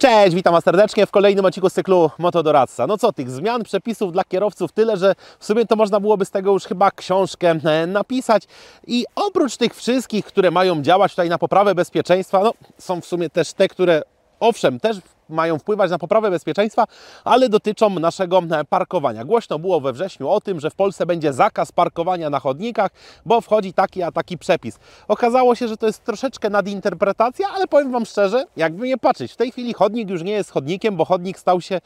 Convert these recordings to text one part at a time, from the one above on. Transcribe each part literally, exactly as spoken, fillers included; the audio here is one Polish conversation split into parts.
Cześć, witam Was serdecznie w kolejnym odcinku z cyklu Motodoradca. No co, tych zmian, przepisów dla kierowców tyle, że w sumie to można byłoby z tego już chyba książkę napisać. I oprócz tych wszystkich, które mają działać tutaj na poprawę bezpieczeństwa, no są w sumie też te, które owszem, też mają wpływać na poprawę bezpieczeństwa, ale dotyczą naszego parkowania. Głośno było we wrześniu o tym, że w Polsce będzie zakaz parkowania na chodnikach, bo wchodzi taki a taki przepis. Okazało się, że to jest troszeczkę nadinterpretacja, ale powiem Wam szczerze, jakby nie patrzeć, w tej chwili chodnik już nie jest chodnikiem, bo chodnik stał się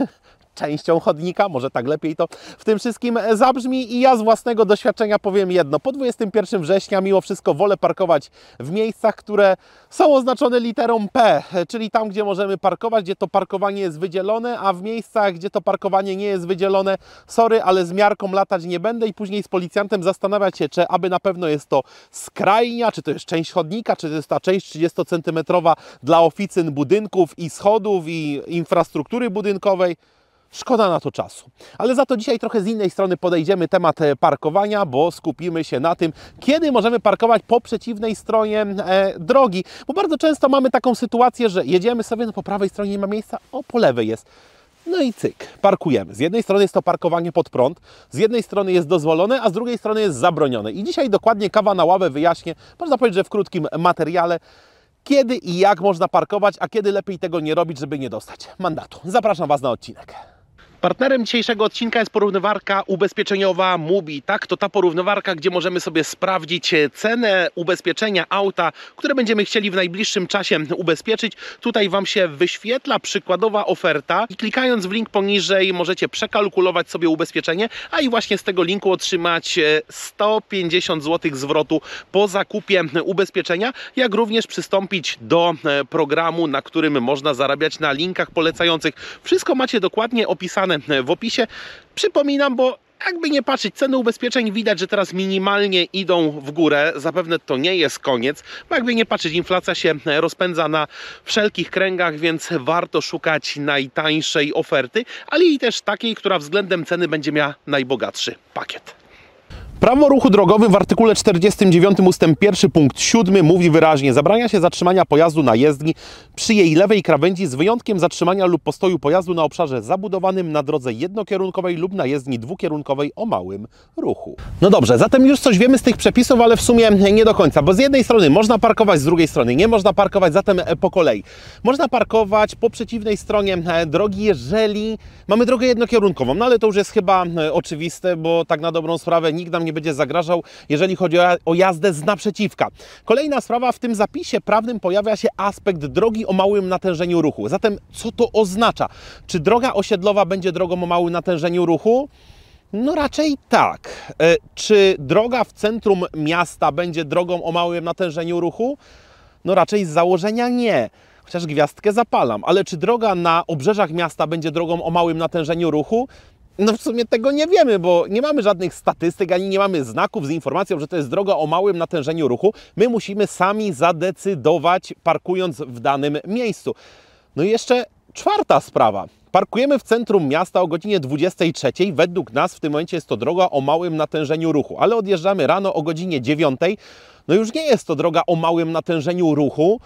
częścią chodnika, może tak lepiej to w tym wszystkim zabrzmi i ja z własnego doświadczenia powiem jedno. Po dwudziestego pierwszego września mimo wszystko wolę parkować w miejscach, które są oznaczone literą P, czyli tam, gdzie możemy parkować, gdzie to parkowanie jest wydzielone, a w miejscach, gdzie to parkowanie nie jest wydzielone, sorry, ale z miarką latać nie będę i później z policjantem zastanawiać się, czy aby na pewno jest to skrajnia, czy to jest część chodnika, czy to jest ta część trzydziestocentymetrowa dla oficyn, budynków i schodów i infrastruktury budynkowej. Szkoda na to czasu. Ale za to dzisiaj trochę z innej strony podejdziemy temat parkowania, bo skupimy się na tym, kiedy możemy parkować po przeciwnej stronie e, drogi. Bo bardzo często mamy taką sytuację, że jedziemy sobie, no po prawej stronie nie ma miejsca, o po lewej jest. No i cyk, parkujemy. Z jednej strony jest to parkowanie pod prąd, z jednej strony jest dozwolone, a z drugiej strony jest zabronione. I dzisiaj dokładnie kawa na ławę wyjaśnię, można powiedzieć, że w krótkim materiale, kiedy i jak można parkować, a kiedy lepiej tego nie robić, żeby nie dostać mandatu. Zapraszam Was na odcinek. Partnerem dzisiejszego odcinka jest porównywarka ubezpieczeniowa Mubi. Tak, to ta porównywarka, gdzie możemy sobie sprawdzić cenę ubezpieczenia auta, które będziemy chcieli w najbliższym czasie ubezpieczyć. Tutaj Wam się wyświetla przykładowa oferta i klikając w link poniżej możecie przekalkulować sobie ubezpieczenie, a i właśnie z tego linku otrzymać sto pięćdziesiąt złotych zwrotu po zakupie ubezpieczenia, jak również przystąpić do programu, na którym można zarabiać na linkach polecających. Wszystko macie dokładnie opisane w opisie. Przypominam, bo jakby nie patrzeć, ceny ubezpieczeń widać, że teraz minimalnie idą w górę. Zapewne to nie jest koniec, bo jakby nie patrzeć, inflacja się rozpędza na wszelkich kręgach, więc warto szukać najtańszej oferty, ale i też takiej, która względem ceny będzie miała najbogatszy pakiet. Prawo o ruchu drogowym w artykule czterdziestym dziewiątym ustęp pierwszy punkt siódmy mówi wyraźnie: zabrania się zatrzymania pojazdu na jezdni przy jej lewej krawędzi z wyjątkiem zatrzymania lub postoju pojazdu na obszarze zabudowanym na drodze jednokierunkowej lub na jezdni dwukierunkowej o małym ruchu. No dobrze, zatem już coś wiemy z tych przepisów, ale w sumie nie do końca, bo z jednej strony można parkować, z drugiej strony nie można parkować, zatem po kolei. Można parkować po przeciwnej stronie drogi, jeżeli mamy drogę jednokierunkową, no ale to już jest chyba oczywiste, bo tak na dobrą sprawę nikt nam nie będzie zagrażał, jeżeli chodzi o jazdę z naprzeciwka. Kolejna sprawa, w tym zapisie prawnym pojawia się aspekt drogi o małym natężeniu ruchu. Zatem co to oznacza? Czy droga osiedlowa będzie drogą o małym natężeniu ruchu? No raczej tak. E, czy droga w centrum miasta będzie drogą o małym natężeniu ruchu? No raczej z założenia nie. Chociaż gwiazdkę zapalam. Ale czy droga na obrzeżach miasta będzie drogą o małym natężeniu ruchu? No w sumie tego nie wiemy, bo nie mamy żadnych statystyk, ani nie mamy znaków z informacją, że to jest droga o małym natężeniu ruchu. My musimy sami zadecydować, parkując w danym miejscu. No i jeszcze czwarta sprawa. Parkujemy w centrum miasta o godzinie dwudziestej trzeciej. Według nas w tym momencie jest to droga o małym natężeniu ruchu, ale odjeżdżamy rano o godzinie dziewiątej. No już nie jest to droga o małym natężeniu ruchu,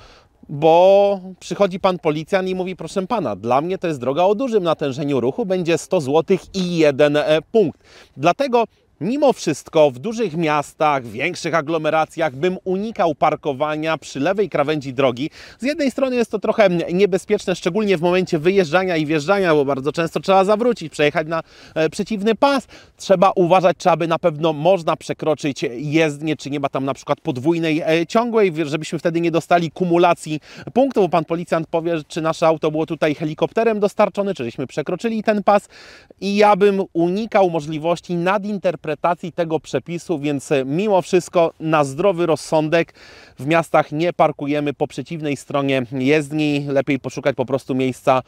bo przychodzi pan policjant i mówi: proszę pana, dla mnie to jest droga o dużym natężeniu ruchu, będzie sto złotych i jeden punkt. Dlatego mimo wszystko w dużych miastach, większych aglomeracjach bym unikał parkowania przy lewej krawędzi drogi. Z jednej strony jest to trochę niebezpieczne, szczególnie w momencie wyjeżdżania i wjeżdżania, bo bardzo często trzeba zawrócić, przejechać na e, przeciwny pas. Trzeba uważać, czy aby na pewno można przekroczyć jezdnię, czy nie ma tam na przykład podwójnej e, ciągłej, żebyśmy wtedy nie dostali kumulacji punktów, bo pan policjant powie, czy nasze auto było tutaj helikopterem dostarczone, czy żeśmy przekroczyli ten pas. I ja bym unikał możliwości nadinterpretacji tego przepisu, więc mimo wszystko na zdrowy rozsądek w miastach nie parkujemy po przeciwnej stronie jezdni. Lepiej poszukać po prostu miejsca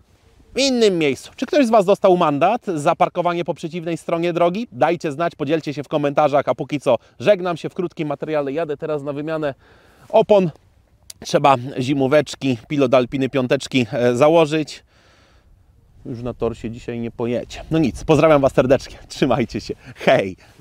w innym miejscu. Czy ktoś z Was dostał mandat za parkowanie po przeciwnej stronie drogi? Dajcie znać, podzielcie się w komentarzach, a póki co żegnam się w krótkim materiale. Jadę teraz na wymianę opon. Trzeba zimóweczki, pilot Alpiny piąteczki założyć. Już na tor się dzisiaj nie pojedzie. No nic, pozdrawiam Was serdecznie. Trzymajcie się. Hej!